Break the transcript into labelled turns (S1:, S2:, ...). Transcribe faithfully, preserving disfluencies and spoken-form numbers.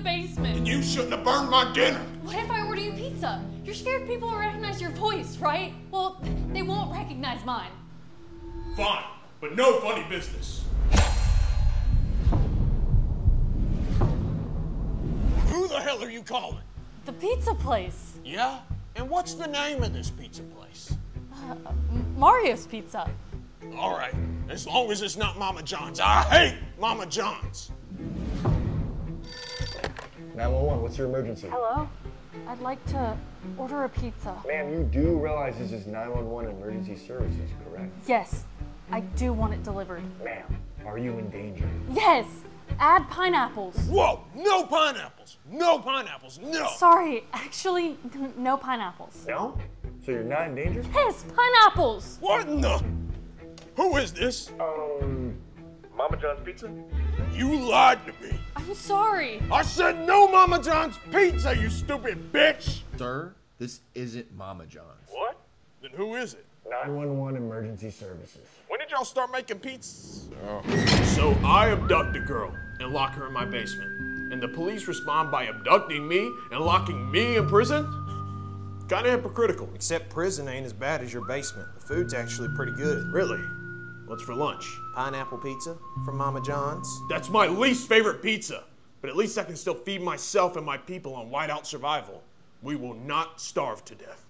S1: basement.
S2: And you shouldn't have burned my dinner.
S1: What if I order you pizza? You're scared people will recognize your voice, right? Well, they won't recognize mine.
S2: Fine, but no funny business.
S3: Who the hell are you calling?
S1: The pizza place.
S3: Yeah? And what's the name of this pizza place?
S1: Uh, Mario's Pizza.
S3: All right, as long as it's not Mama John's. I hate Mama John's.
S4: nine one one, what's your emergency?
S1: Hello? I'd like to order a pizza.
S4: Ma'am, you do realize this is nine one one emergency services, correct?
S1: Yes, I do want it delivered.
S4: Ma'am, are you in danger?
S1: Yes! Add pineapples.
S3: Whoa, no pineapples. No pineapples, no.
S1: Sorry, actually, n- no pineapples.
S4: No? So you're not in danger?
S1: Yes, pineapples!
S3: What in the? Who is this?
S4: Um, Mama John's Pizza?
S3: You lied to me.
S1: I'm sorry.
S3: I said no Mama John's pizza, you stupid bitch.
S5: Sir, this isn't Mama John's.
S3: What? Then who is it?
S4: nine one one emergency services.
S3: When did y'all start making pizzas?
S2: So I abduct a girl and lock her in my basement. And the police respond by abducting me and locking me in prison? Kinda hypocritical.
S6: Except prison ain't as bad as your basement. The food's actually pretty good.
S2: Really? What's for lunch?
S6: Pineapple pizza from Mama John's.
S2: That's my least favorite pizza. But at least I can still feed myself and my people on whiteout survival. We will not starve to death.